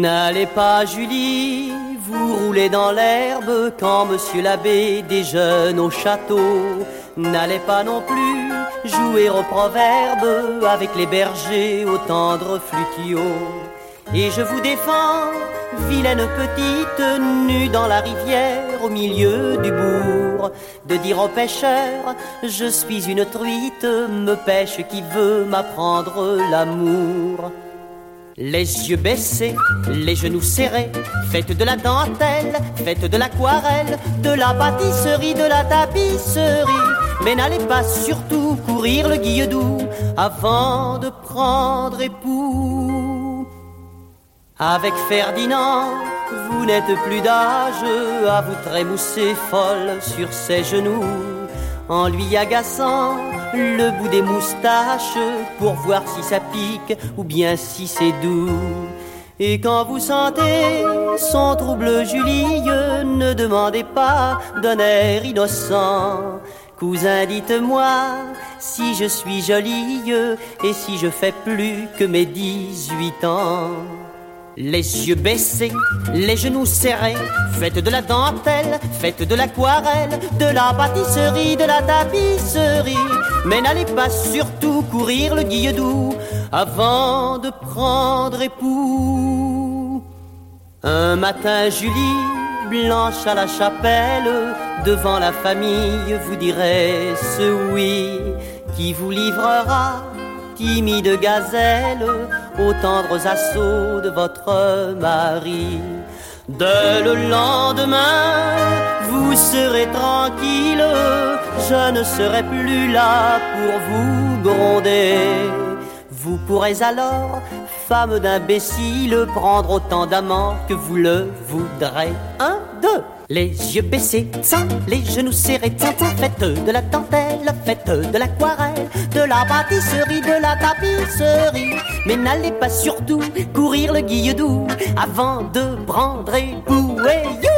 N'allez pas, Julie, vous roulez dans l'herbe quand monsieur l'abbé déjeune au château. N'allez pas non plus jouer au proverbe avec les bergers au tendre flutio. Et je vous défends, vilaine petite, nue dans la rivière au milieu du bourg, de dire aux pêcheurs, je suis une truite, me pêche qui veut m'apprendre l'amour. Les yeux baissés, les genoux serrés, faites de la dentelle, faites de l'aquarelle, de la pâtisserie, de la tapisserie. Mais n'allez pas surtout courir le guilledou avant de prendre époux. Avec Ferdinand, vous n'êtes plus d'âge à vous trémousser folle sur ses genoux, en lui agaçant le bout des moustaches pour voir si ça pique ou bien si c'est doux. Et quand vous sentez son trouble Julie, ne demandez pas d'un air innocent, cousin, dites-moi si je suis jolie et si je fais plus que mes 18 ans. Les yeux baissés, les genoux serrés, faites de la dentelle, faites de l'aquarelle, de la pâtisserie, de la tapisserie. Mais n'allez pas surtout courir le guilledou avant de prendre époux. Un matin, Julie, blanche à la chapelle, devant la famille, vous direz ce oui qui vous livrera, timide gazelle, aux tendres assauts de votre mari. Dès le lendemain, vous serez tranquille, je ne serai plus là pour vous gronder. Vous pourrez alors, femme d'imbécile, prendre autant d'amants que vous le voudrez. 1, 2. Les yeux baissés, ça, les genoux serrés, ça, faites de la dentelle, faites de l'aquarelle, de la pâtisserie, de la tapisserie. Mais n'allez pas surtout courir le guilledou avant de prendre époux. Et